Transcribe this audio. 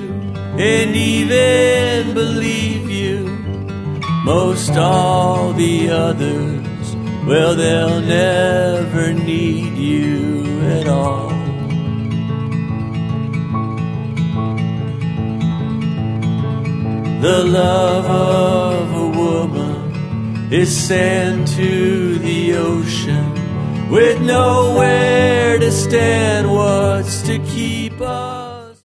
and even believe you. Most all the others, well, they'll never need you at all. The love of a woman is sand to the ocean, with nowhere to stand. What's to keep us?